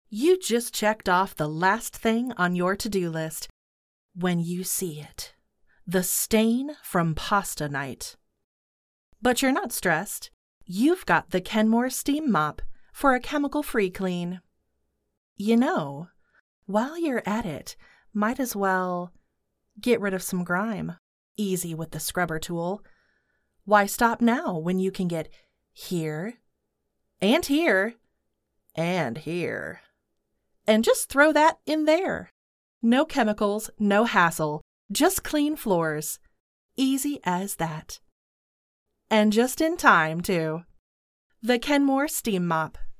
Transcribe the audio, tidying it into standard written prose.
You just checked off the last thing on your to-do list when you see it. The stain from pasta night. But you're not stressed. You've got the Kenmore Steam Mop for a chemical-free clean. You know, while you're at it, might as well get rid of some grime. Easy with the scrubber tool. Why stop now when you can get here, and here, and here? And just throw that in there. No chemicals, no hassle, just clean floors. Easy as that. And just in time, too. The Kenmore Steam Mop.